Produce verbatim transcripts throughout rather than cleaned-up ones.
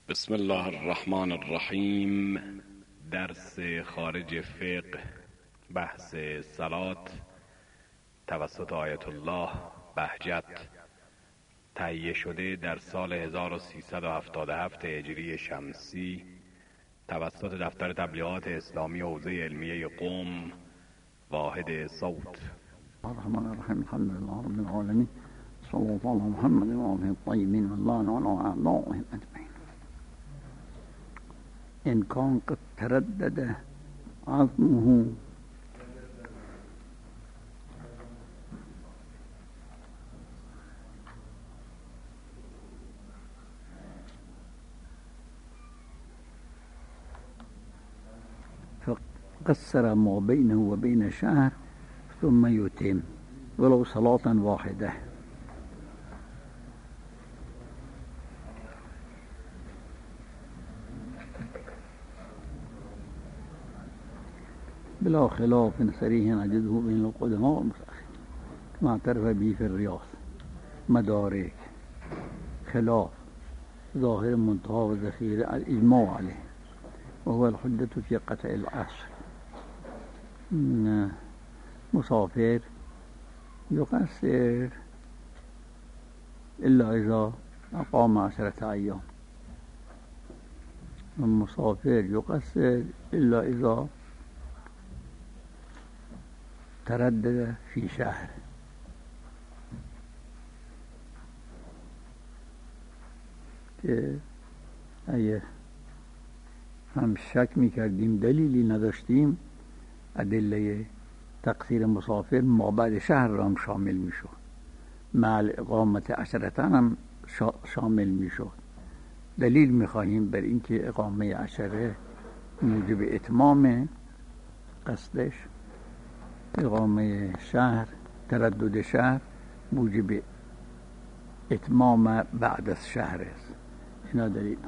بسم الله الرحمن الرحیم. درس خارج فقه، بحث صلات توسط آیت الله بهجت، تهیه شده در سال هزار و سیصد و هفتاد و هفت هجری شمسی توسط دفتر تبلیغات اسلامی حوزه علمیه قم، واحد صوت. الرحمن الرحیم. الحمد لله رب العالمین، صلی الله علی محمد و آله الطیبین و الله علی اعدائهم اجمعین. إن كان قد تردد عظمه فقصر ما بينه وبين شهر ثم يتم ولو صلاة واحدة. بلا خلاف صريح نجده بين القدماء والمتأخرين كما اعترف به في الرياض. مدارك خلاف ظاهر منتهى وذخيرة الإجماع عليه، وهو الحجة في قطع العصر. مسافر يقصر إلا إذا أقام عشرة أيام، والمسافر يقصر إلا إذا تردد في شهر. که اگه هم شک میکردیم دلیلی نداشتیم، ادله تقصیر مسافر ما بعد شهر را هم شامل میشد، مع اقامت عشرتن هم شامل میشد. دلیل میخواهیم بر اینکه اقامه عشره موجب اتمام قصدش، اقامه شهر تردد شهر موجب اتمام بعد از شهر است. اینا دلیل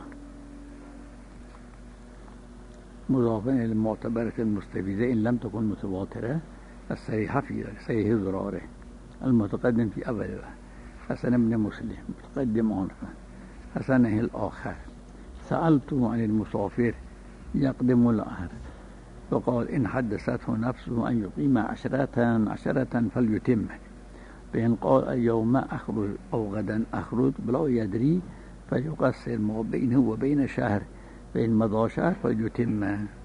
مضافا الى المعتبرة المستفيدة إن لم تكن متواترة الصريحة في ذلك. صحيح ضراره المتقدم في أولها حسن بن مسلم متقدم عنفا حسنه الآخر. سألته عن المسافر يقدم العهد فقال إن حدثته نفسه أن يقيم عشرة عشرة فليتم، فإن قال اليوم أخرج أو غدا أخرج بلا يدري فيقصر ما بينه وبين شهر، فإن مضى شهر فليتم.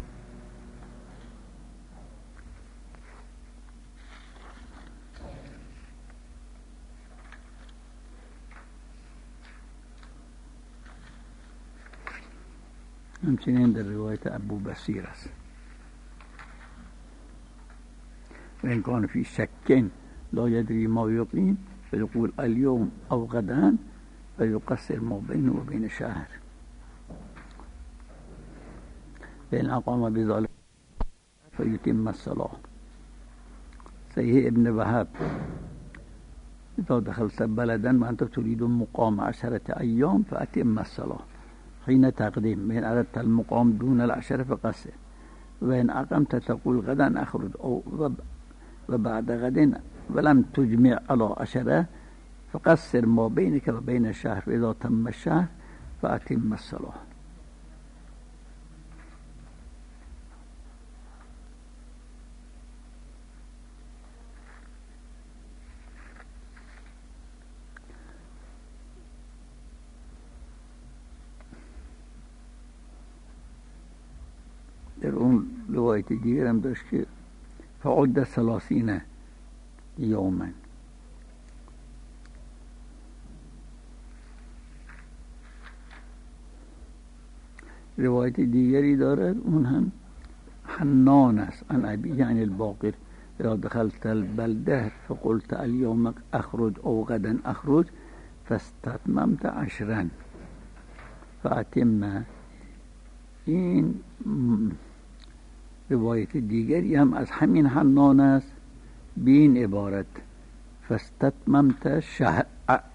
همچنین در روایت ابو بصیر است. وإن كان في شك لا يدري ما يقيم فيقول اليوم أو غدا فيقصر ما بينه وبين شهر، فإن أقام بذلك فيتم الصلاة. صحيح ابن وهب إذا دخلت بلدا وأنت تريد مقام عشرة أيام فأتم الصلاة حين تقدم. وإن أردت المقام دون العشرة فقصر، وإن أقمت تقول غدا أخرج أو وبعد غد ولم تجمع على عشرة فقصر ما بينك وبين الشهر، فإذا تم الشهر فأتم الصلاة. در اون روایت دیگر هم داشت که فعد ثلاثین یوما. روایت دیگری دارد، اون هم حنان است عن ابی یعنی الباقر اذا دخلت البلده فقلت اليوم اخرج او غدا اخرج فاستتممت عشرا فاتم. این روایت دیگری هم از همین حنان است بین عبارت فاستتممت شهر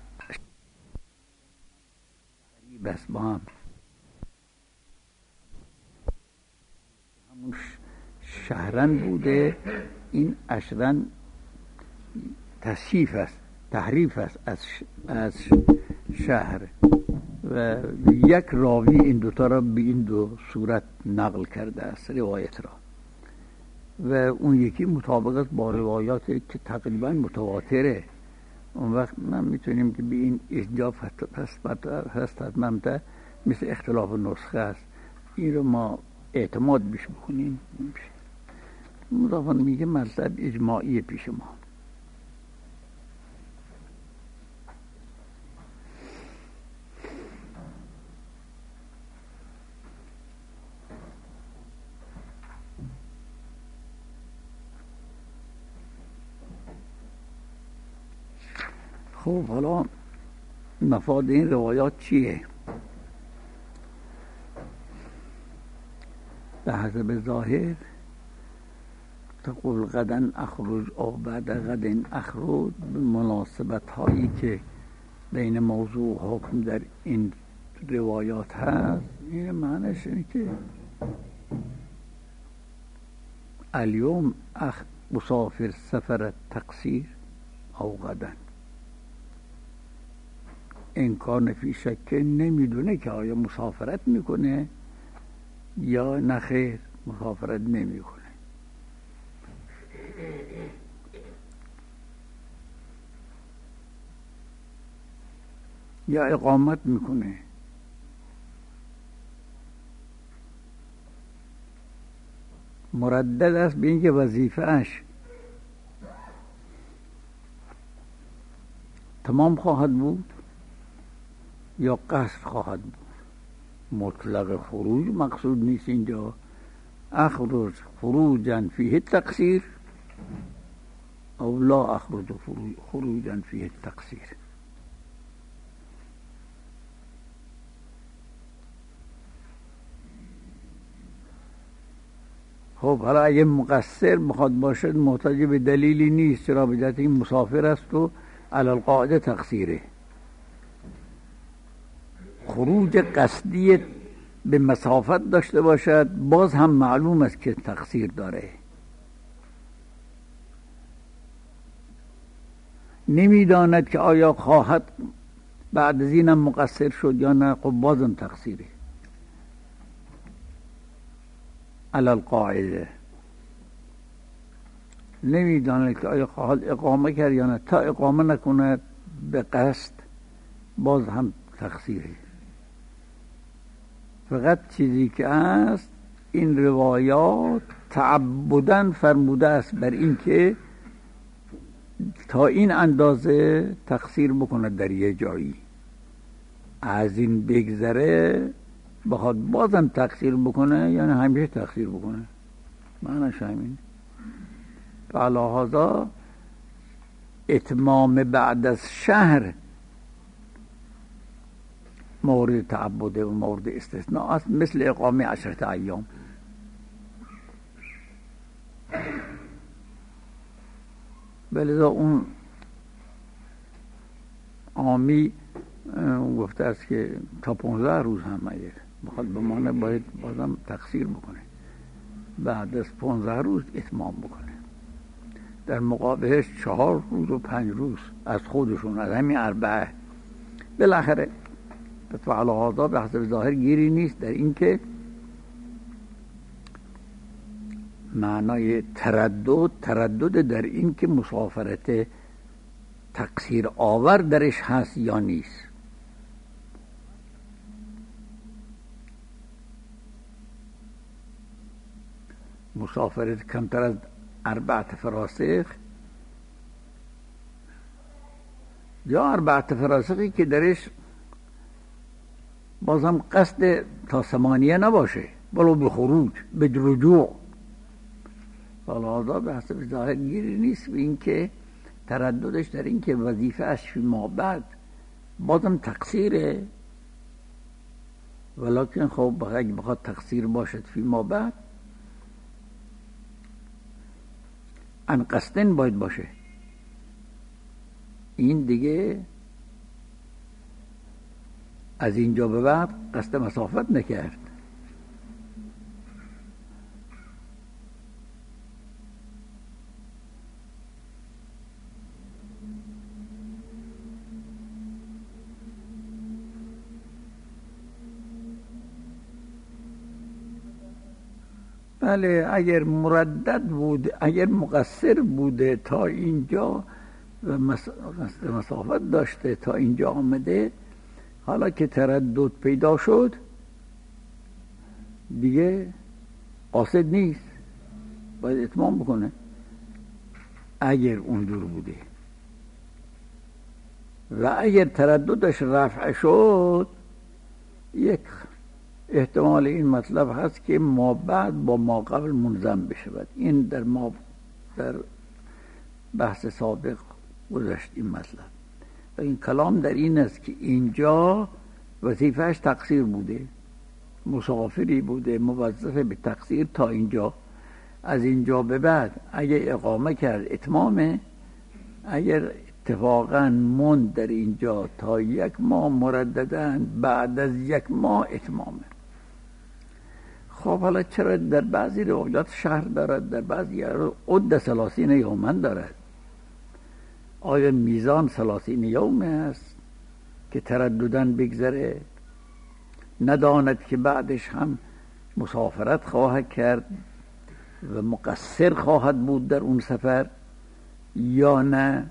بس با هم همون شهرن بوده، این عشرن تصحیف است، تحریف است از از شهر، و یک راوی این دوتا را به این دو صورت نقل کرده است روایت را و اون یکی مطابقت با روایاتی که تقریبا متواتره. اون وقت من میتونیم که به این اینجا هست حتما مثل اختلاف نسخه است، این رو ما اعتماد بیش بکنیم. مضافاً میگه مطلب اجماعی پیش ما. خب حالا مفاد این روایات چیه؟ به حسب ظاهر تقول غدن اخرج او بعد غدن اخرج، به مناسبت هایی که بین موضوع حکم در این روایات هست، این معنیش اینه که الیوم اخ مسافر سفر تقصیر او غدن، انکار فی شک، نمیدونه که آیا مسافرت میکنه یا نخیر مسافرت نمیکنه. یا اقامت میکنه. مردد است به اینکه وظیفه اش تمام خواهد بود یا قصر خواهد بود. مطلق خروج مقصود نیست اینجا. اخرج خروجا فیه تقصیر او لا اخرج خروجا فیه تقصیر. خب حالا اگه مقصر بخواد باشد محتاج به دلیلی نیست، چرا؟ به جهت این مسافر است و علی القاعده تقصیره. خروج قصدی به مسافت داشته باشد باز هم معلوم است که تقصیر داره. نمیداند که آیا خواهد بعد از اینم مقصر شد یا نه، خب بازم تقصیره علی القاعده. نمیداند که آیا خواهد اقامه کرد یا نه، تا اقامه نکند به قصد باز هم تقصیره. فقط چیزی که است این روایات تعبداً فرموده است بر این که تا این اندازه تقصیر بکند در یه جایی، از این بگذره بخواد بازم تقصیر بکنه یعنی همیشه تقصیر بکنه، معنیش همین. فعلی هذا اتمام بعد از شهر مورد تعبده و مورد استثناء است، مثل اقامه عشرت ایام. بلذا اون آمی گفته است که تا پونزده روز هم اگر بخواد بمانه باید بازم تقصیر بکنه، بعد از پونزده روز اتمام بکنه. در مقابلش چهار روز و پنج روز از خودشون، از همین اربعه. بالاخره فعل هذا به حسب ظاهر گیری نیست در این که معنای تردد تردد در این که مسافرت تقصیر آور درش هست یا نیست. مسافرت کمتر از اربعت فراسخ یا اربعت فراسخی که درش بازم قصد تا ثمانیه نباشه، بلو به خروج به رجوع. فالعاده به حسب ظاهر گیری نیست به این که ترددش در این که وظیفه اش فیما بعد بازم تقصیره، ولیکن خب اگه بخواد تقصیر باشد فیما بعد ان قصدن باید باشه. این دیگه از اینجا به بعد قصد مسافت نکرد. بله اگر مردد بود، اگر مقصر بوده تا اینجا و مسافت داشته تا اینجا آمده، حالا که تردد پیدا شد دیگه قاصد نیست، باید اتمام بکنه. اگر اونجور بوده و اگر ترددش رفع شد، یک احتمال این مطلب هست که ما بعد با ما قبل منظم بشود. این در ما در بحث سابق گذشت این مطلب و این کلام در این است که اینجا وظیفهش تقصیر بوده، مسافری بوده موظف به تقصیر تا اینجا. از اینجا به بعد اگر اقامه کرد اتمامه، اگر اتفاقا مند در اینجا تا یک ماه مرددن، بعد از یک ماه اتمامه. خب حالا چرا در بعضی روایات شهر دارد، در بعضی عد ثلاثین یومن دارد؟ آیا میزان ثلاثین یوم است که ترددن بگذره، نداند که بعدش هم مسافرت خواهد کرد و مقصر خواهد بود در اون سفر یا نه؟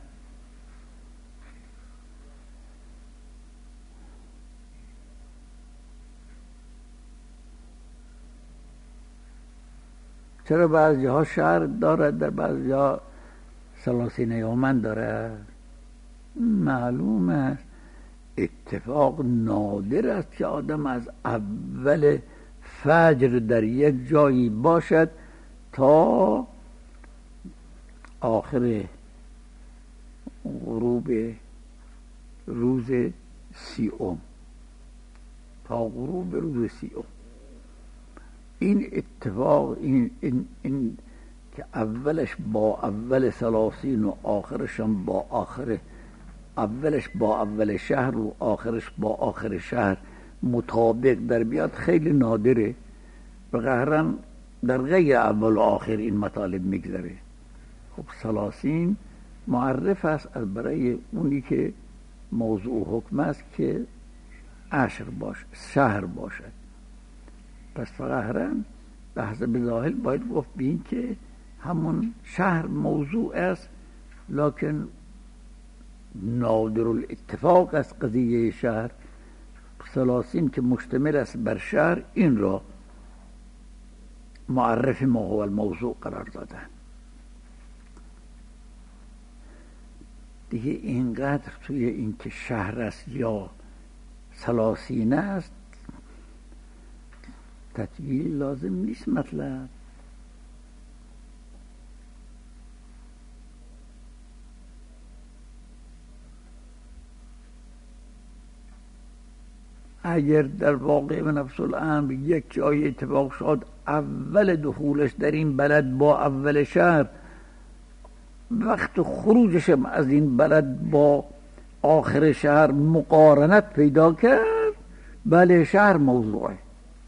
چرا بعضی ها شهر دارد در بعضی ها ثلاثین یومن دارد؟ معلوم است اتفاق نادر است که آدم از اول فجر در یک جایی باشد تا آخر غروب روز سیوم، تا غروب روز سیوم. این اتفاق این, این, این که اولش با اول ثلاثین و آخرش هم با آخر، اولش با اول شهر و آخرش با آخر شهر مطابق در بیاد، خیلی نادره و قهرن در غیر اول و آخر این مطالب میگذره. خب ثلاثین معرف است از برای اونی که موضوع حکم است که عشر باش شهر باشد. پس فقهرن به حسب ظاهر باید گفت بین که همون شهر موضوع است، لکن نادر الاتفاق است قضیه شهر. ثلاثین که مشتمل است بر شهر، این را معرف ما هو الموضوع قرار دادن. دیگه اینقدر توی این که شهر است یا ثلاثین است تطویل لازم نیست. مطلب اگر در واقع و نفس الامر یک جای اتفاق شد اول دخولش در این بلد با اول شهر، وقت خروجش از این بلد با آخر شهر مقارنت پیدا کرد، بله شهر موضوعه.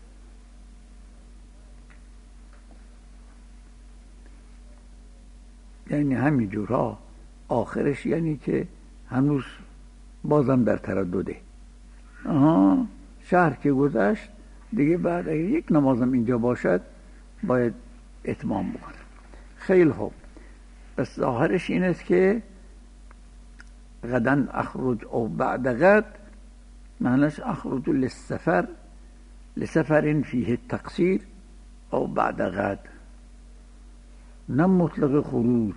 یعنی همین جورا آخرش یعنی که هنوز بازم در تردده. آها شهر که گذشت دیگه بعد اگر یک نمازم اینجا باشد باید اتمام بکنه. خیلی خوب، بس ظاهرش این است که غدن اخرج او بعد غد، معنیش اخرج للسفر لسفر فیه التقصیر او بعد غد، نه مطلق خروج.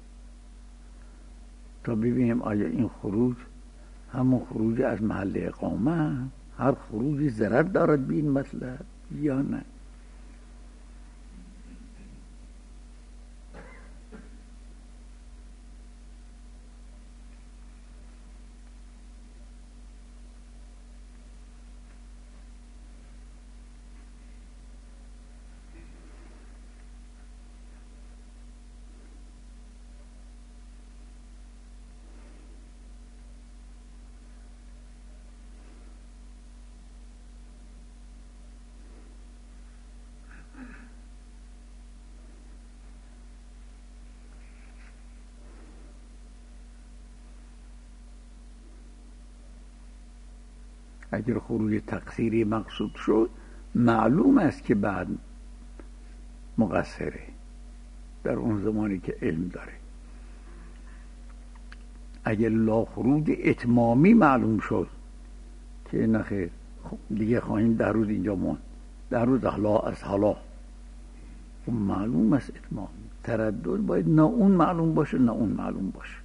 تا ببینیم آیا این خروج همون خروج از محل اقامه، هر خروجی ضرر دارد به این مطلب یا نه. اگر خروج تقصیری مقصود شد معلوم است که بعد مقصره در اون زمانی که علم داره. اگر لا خروج اتمامی معلوم شد که نخیر، خب دیگه خواهیم در روز اینجا مون، در روز احلا از حالا، خب معلوم است اتمام. تردد باید نه اون معلوم باشه نه اون معلوم باشه.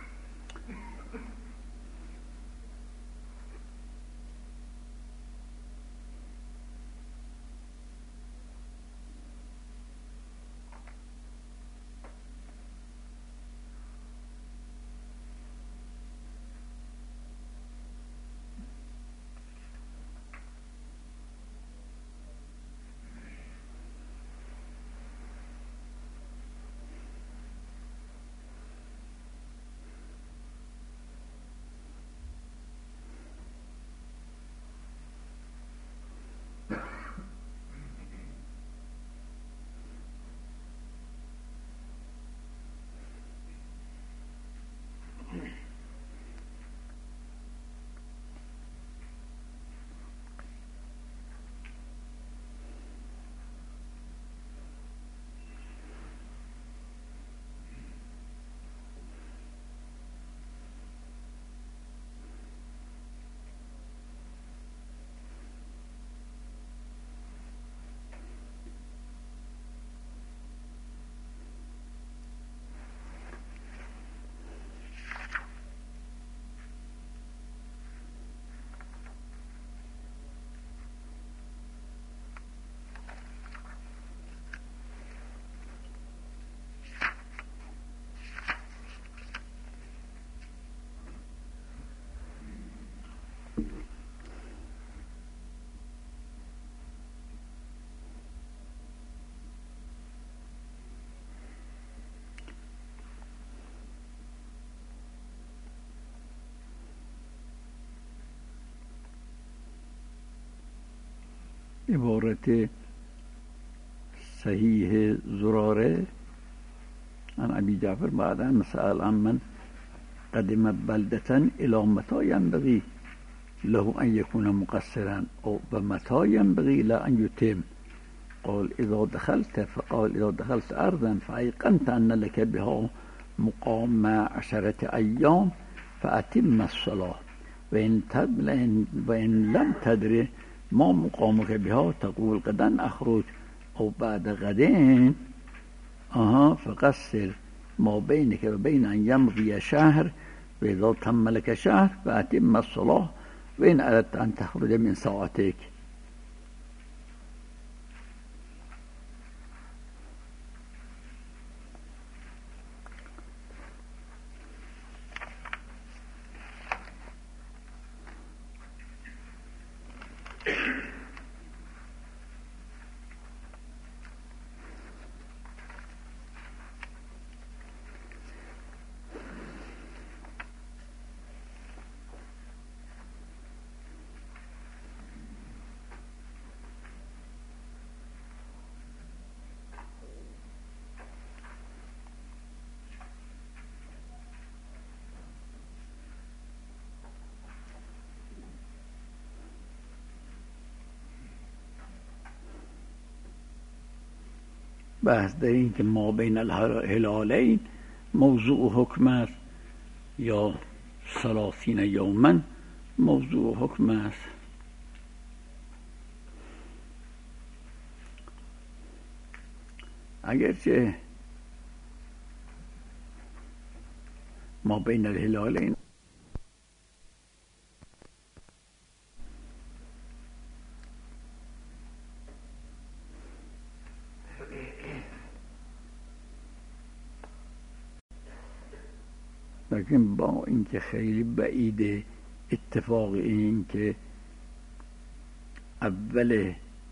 عبارت صحیح زراره عن ابی جعفر بعدا مسأل عن من قدم بلدة الى متى ينبغي له ان يكون مقصرا او ومتى ينبغي له ان يتم. قال اذا دخلت فقال اذا دخلت ارضا فايقنت ان لك بها مقام عشرة ايام فاتم الصلاة وان وان لم تدر ما مقامك بها تقول غدا اخرج او بعد غدين آها فقصر ما بينك وبين ان يمضي شهر واذا تم لك شهر فاتم الصلاة وان اردت ان تخرج من ساعتك. بحث در این که ما بین الهلالین موضوع حکم است یا ثلاثین یوما موضوع حکم است. اگرچه ما بین الهلالین لیکن با اینکه خیلی بعید اتفاق این که اول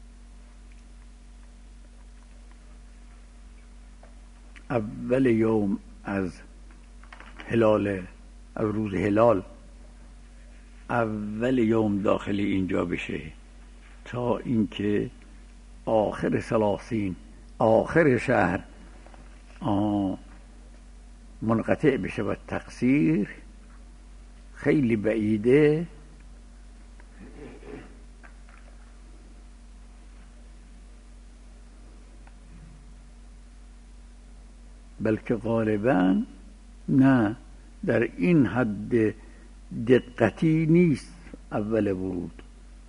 اول یوم از هلال از روز هلال اول یوم داخل اینجا بشه تا اینکه آخر ثلاثین آخر شهر آه منقطع بشه و تقصیر خیلی بعیده. بلکه غالبا نه، در این حد دقتی نیست اول ورود.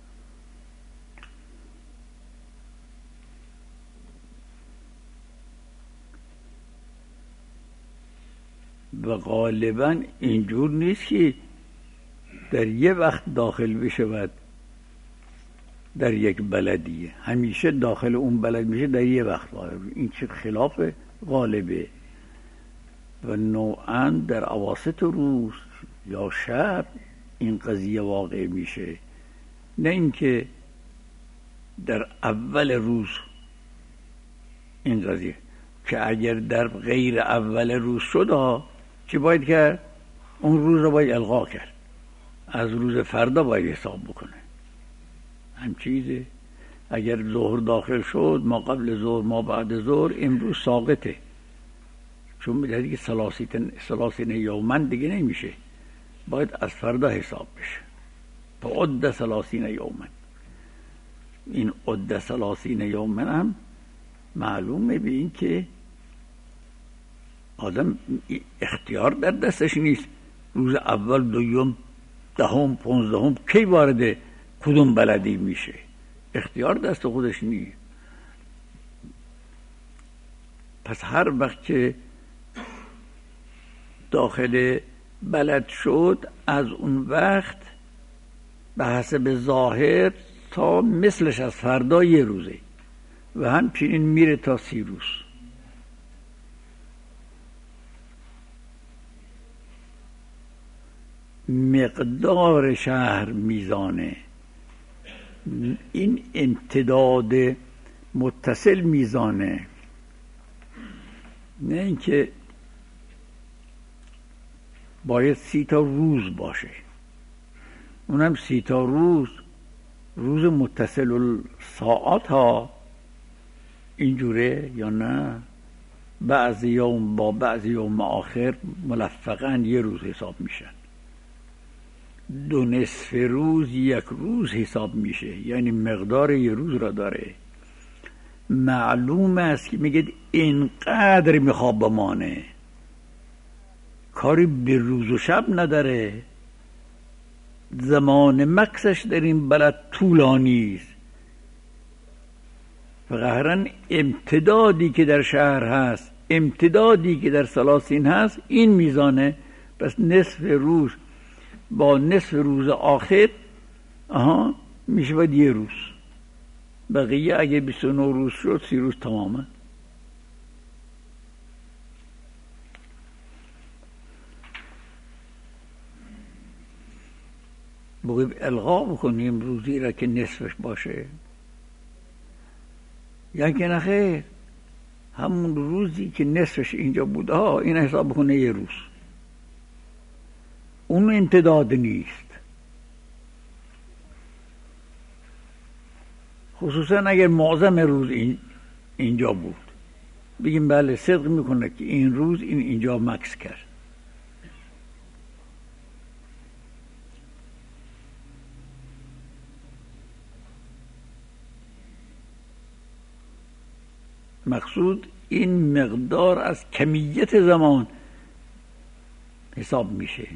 و غالبا اینجور نیست که در یه وقت داخل بشود در یک بلدیه، همیشه داخل اون بلد میشه در یه وقت. این چه خلاف غالبه و نوعاً در اواسط روز یا شب این قضیه واقع میشه، نه اینکه در اول روز این قضیه. که اگر در غیر اول روز شد چی باید کرد؟ اون روز رو باید الغا کرد، از روز فردا باید حساب بکنه. هم چیزه اگر ظهر داخل شد، ما قبل ظهر ما بعد ظهر، امروز ساقطه، چون میگه دیگه سلاسین سلاسین یومن دیگه نمیشه، باید از فردا حساب بشه. تا عد سلاسین یومن، این عد سلاسین یومن هم معلومه به این که آدم اختیار در دستش نیست روز اول، دوم، دهم، پونزدهم کی وارد کدوم بلدی میشه، اختیار دست خودش نیست. پس هر وقت که داخل بلد شد، از اون وقت به حسب ظاهر تا مثلش از فردا یه روزه و همچنین میره تا سی روز. مقدار شهر میزانه، این امتداد متصل میزانه، نه اینکه باید سی تا روز باشه. اونم سی تا روز، روز متصل ساعت ها اینجوره یا نه؟ بعضی یوم با بعضی یوم آخر ملفقاً یه روز حساب میشن. دو نصف روز یک روز حساب میشه، یعنی مقدار یه روز را داره. معلوم است که میگه اینقدر میخواب بمانه، کاری به روز و شب نداره. زمان مکسش در این بلد طولانی است، فقط امتدادی که در شهر هست، امتدادی که در سلاسین هست، این میزانه. پس نصف روز با نصف روز آخر آها میشه باید یه روز. بقیه اگه بیست و نه روز شد سی روز تمامه. بگیم الغا بکنیم روزی را که نصفش باشه، یا که نخیر همون روزی که نصفش اینجا بوده ها این حساب بکنه یه روز، اون امتداد نیست. خصوصا اگر معظم روز این اینجا بود، بگیم بله صدق میکنه که این روز این اینجا مکس کرد. مقصود این مقدار از کمیت زمان حساب میشه.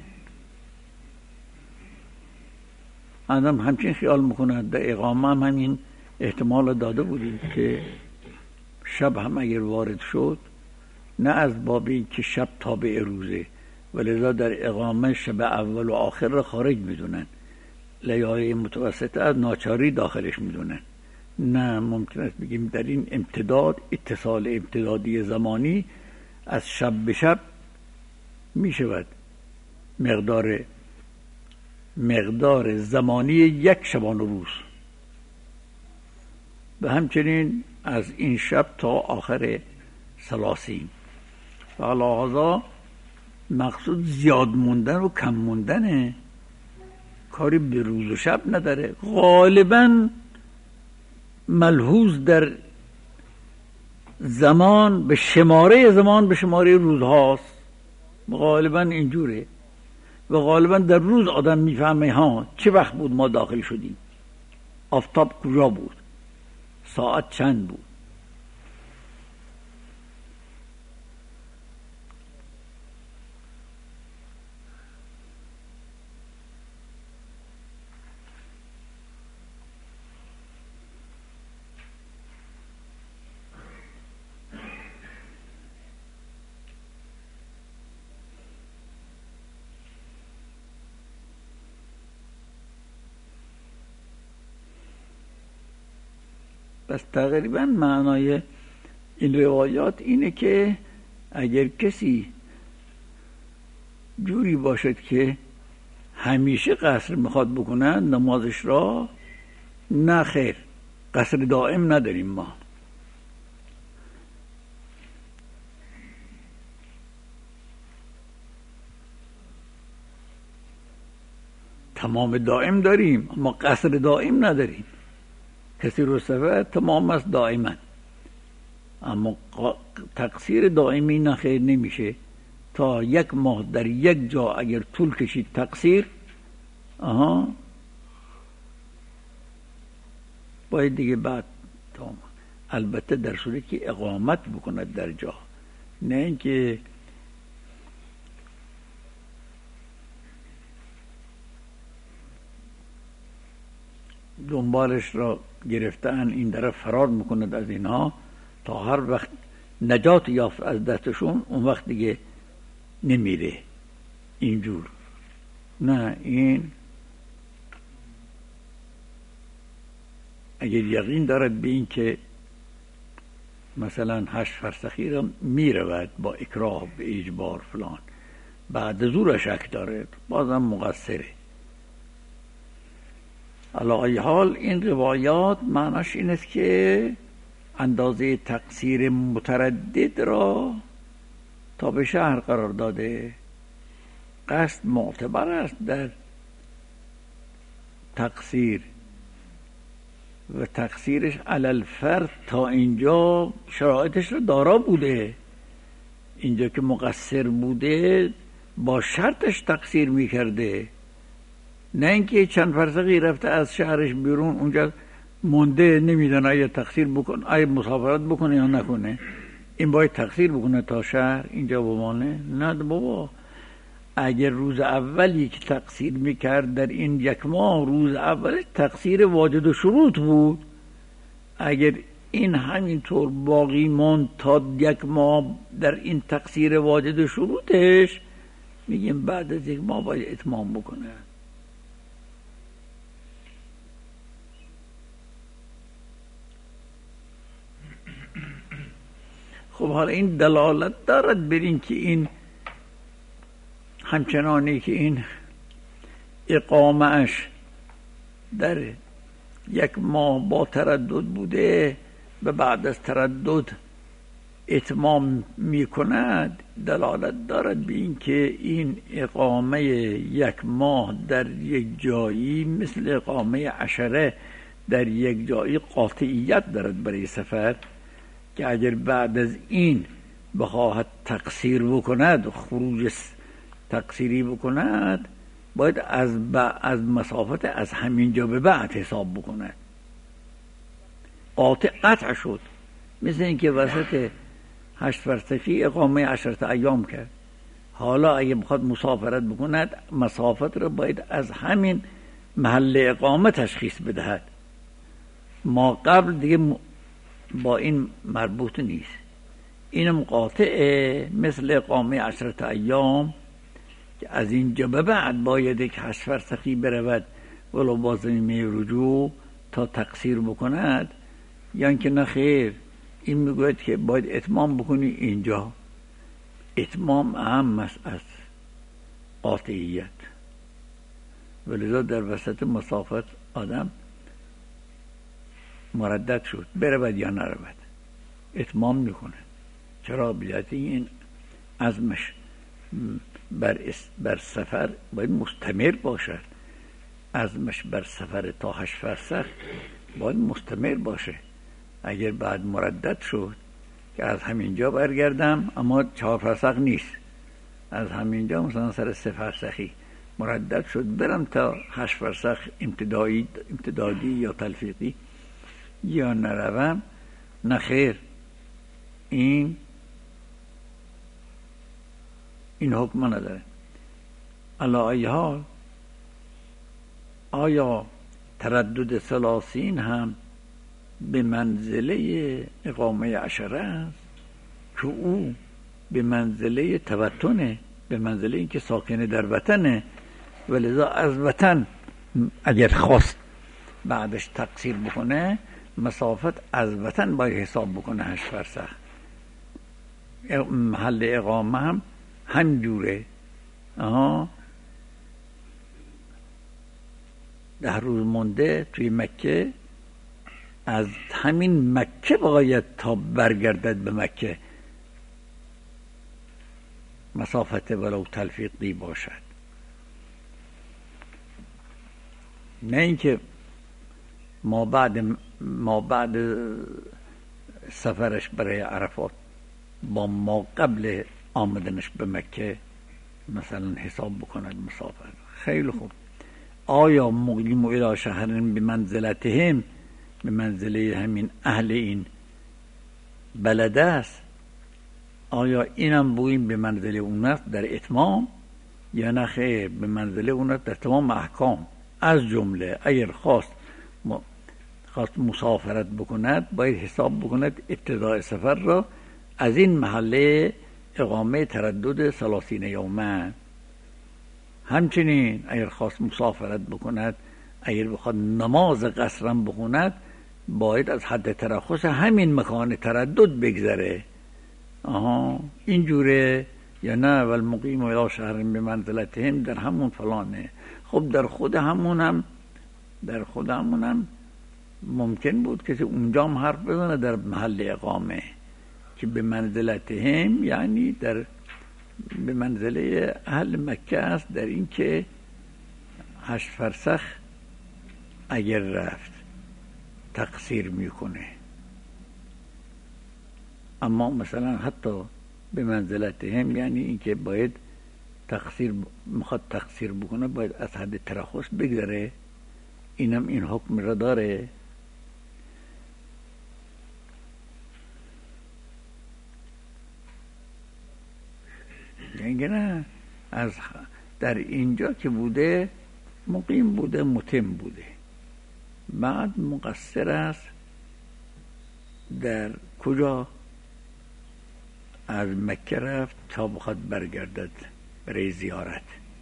آدم همچین خیال میکنه، در اقامه هم همین احتمال داده بودیم که شب هم اگر وارد شد، نه از باب این که شب تابع روزه، ولذا در اقامه شب اول و آخر را خارج میدونن، لیاله متوسطه از ناچاری داخلش میدونن. نه، ممکن است بگیم در این امتداد، اتصال امتدادی زمانی از شب به شب می شود مقدار مقدار زمانی یک شبانه روز، و همچنین از این شب تا آخر سلاسین. و علاوه مقصود زیاد موندن و کم موندنه، کاری به روز و شب نداره. غالباً ملحوظ در زمان به شماره زمان به شماره روزهاست، غالبا اینجوره. و غالبا در روز آدم میفهمه ها چه وقت بود ما داخل شدیم، آفتاب کجا بود، ساعت چند بود. پس تقریبا معنای این روایات اینه که اگر کسی جوری باشد که همیشه قصر میخواد بکنن نمازش را، نه خیر، قصر دائم نداریم ما. تمام دائم داریم اما قصر دائم نداریم. کسی رو سفر تمام است دائما، اما تقصیر دائمی نه خیر نمیشه. تا یک ماه در یک جا اگر طول کشید تقصیر، آها باید دیگه بعد تمام. البته در صورتی که اقامت بکند در جا، نه اینکه دنبالش را گرفتن این طرف فرار میکند از اینها تا هر وقت نجات یافت از دستشون اون وقت دیگه نمیره اینجور. نه، این اگر یقین دارد به این که مثلا هشت فرسخی را میرود با اکراه به اجبار فلان، بعد زور شک دارد، بازم مقصره. علی ای حال این روایات معناش این است که اندازه تقصیر متردد را تا به شهر قرار داده. قصد معتبر است در تقصیر و تقصیرش علی الفرد تا اینجا شرایطش را دارا بوده. اینجا که مقصر بوده با شرطش تقصیر میکرده، نه اینکه چند فرسخی رفته از شهرش بیرون اونجا مونده نمیدونه آیا تقصیر بکنه، آیا مسافرت بکنه یا نکنه. این باید تقصیر بکنه تا شهر اینجا بمانه؟ نه بابا، اگر روز اولی که تقصیر میکرد در این یک ماه، روز اول تقصیر واجد و شروط بود، اگر این همینطور باقی ماند تا یک ماه در این تقصیر واجد و شروطش، میگیم بعد از یک ماه باید اتمام بکنه. خب حالا این دلالت دارد بر این که این همچنانی که این اقامهش در یک ماه با تردد بوده و بعد از تردد اتمام می کند، دلالت دارد به این که این اقامه یک ماه در یک جایی مثل اقامه عشره در یک جایی قاطعیت دارد برای سفر، که اگر بعد از این بخواهد تقصیر بکند، خروج تقصیری بکند، باید از از مسافت از همین جا به بعد حساب بکند. قاطع قطع شد، مثل اینکه وسط هشت فرسخی اقامه عشرت ایام کرد. حالا اگه بخواد مسافرت بکند، مسافت را باید از همین محل اقامه تشخیص بدهد. ما قبل دیگه با این مربوط نیست. اینم قاطعه مثل اقامه عشرت ایام که از اینجا به بعد باید یک هشت فرسخی برود ولو با زمینه رجوع تا تقصیر بکند، یا اینکه نه خیر، این میگوید که باید اتمام بکنی اینجا. اتمام اهم است از قاطعیت، ولذا در وسط مسافت آدم مردد شد برود یا نرود، اتمام میکنه. چرا؟ بیاتی این عزمش بر, بر سفر باید مستمر باشد. عزمش بر سفر تا هشت فرسخ باید مستمر باشه. اگر بعد مردد شد که از همینجا برگردم اما چهار فرسخ نیست، از همینجا مثلا سر سه فرسخی مردد شد برم تا هشت فرسخ امتدایی امتدادی یا تلفیقی یا نروم، نخیر، این این حکم نداره. علی ای حال آیا تردد ثلاثین هم به منزله اقامه عشره است که او به منزله توطنه، به منزله اینکه ساکنه در وطنه، ولذا از وطن اگر خواست بعدش تقصیر بکنه مسافت از وطن باید حساب بکنه هشت فرسخ. محل اقامه هم همجوره. آها ده روز مونده توی مکه، از همین مکه باید تا برگردد به مکه مسافت ولو تلفیقی باشد، نه اینکه ما بعد ما بعد سفرش برای عرفات با ما قبل آمدنش به مکه مثلا حساب بکند مسافت. خیلی خوب، آیا مقیم الی شهرن به منزلتهم، به منزله همین اهل این بلده است، آیا اینم بوییم به منزله اون است در اتمام یا نه خیر؟ به منزله اون است در تمام احکام. از جمله اگر خواست خواست مسافرت بکند باید حساب بکند ابتداء سفر را از این محله اقامه تردد ثلاثین یومه. همچنین اگر خواست مسافرت بکند، اگر بخواد نماز قصرم بخوند، باید از حد ترخص همین مکان تردد بگذره. آها اینجوره یا نه؟ والمقیم الی شهر به منزلتهم در همون فلانه. خب در خود همون هم در خود همون هم ممکن بود که اونجا هم حرف بزنه در محل اقامه که به منزلتهم یعنی در به منزله اهل مکه است، در این که هشت فرسخ اگر رفت تقصیر میکنه. اما مثلا حتی به منزلتهم یعنی این که باید تقصیر میخواد تقصیر بکنه باید از حد ترخص بگذره، اینم این حکم را داره. یعنی نه از در اینجا که بوده مقیم بوده متم بوده، بعد مقصر است در کجا؟ از مکه رفت تا بخواد برگردد برای زیارت.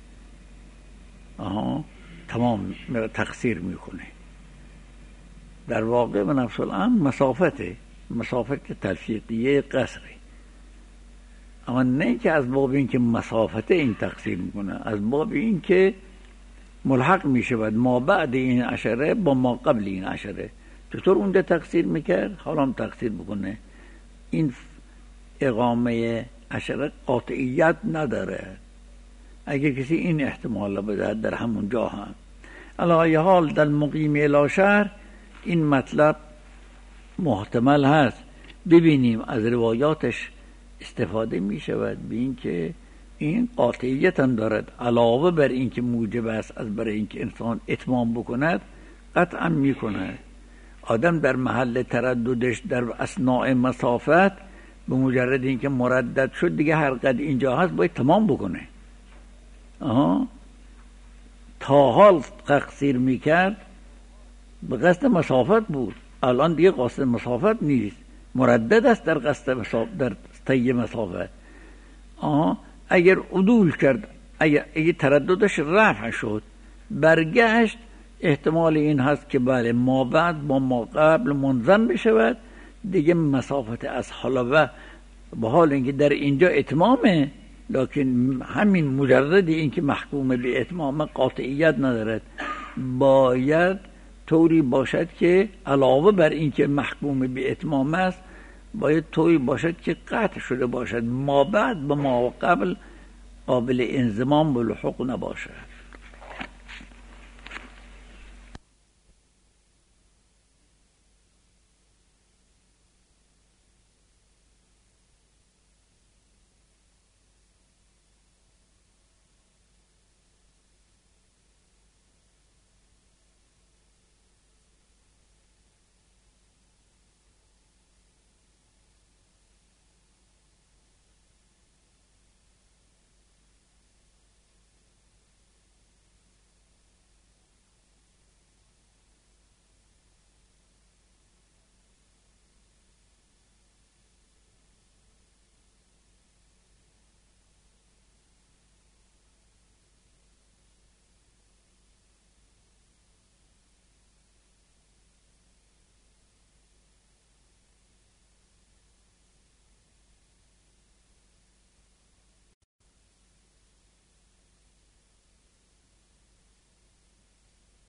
آها تمام تقصیر میکنه. در واقع به نفس الامر مسافته مسافت تلفیقیه قصری، اما نه که از باب این که مسافت این تقصیر میکنه، از باب این که ملحق میشود ما بعد این عشره با ما قبل این عشره. چطور اونجا تقصیر میکرد حالا هم تقصیر بکنه. این اقامه عشره قاطعیت نداره. اگر کسی این احتمال بده در همون جا هم علی حال در مقیم الی شهر این مطلب محتمل هست. ببینیم از روایاتش استفاده می شود به این که این قاطعیت هم دارد، علاوه بر این که موجب است از برای این که انسان اتمام بکند قطعا می کند. آدم در محل ترددش در اثناء مسافت به مجرد این که مردد شد دیگه هر قد اینجا هست باید تمام بکنه. آها تا حال تقصیر می کرد به قصد مسافت بود، الان دیگه قصد مسافت نیست، مردد است در قصد مسافت، در طی مسافت. آها اگر عدول کرد، اگر, اگر ترددش رفع شد برگشت، احتمال این هست که بله ما بعد با ما قبل منظم بشود دیگه مسافت از حلوه، به حال اینکه در اینجا اتمامه لکن همین مجرد این که محکوم به اتمام قاطعیت ندارد، باید طوری باشد که علاوه بر این که محکوم به اتمام است باید طوری باشد که قطع شده باشد، ما بعد به ما قبل قابل انضمام و لحوق نباشد.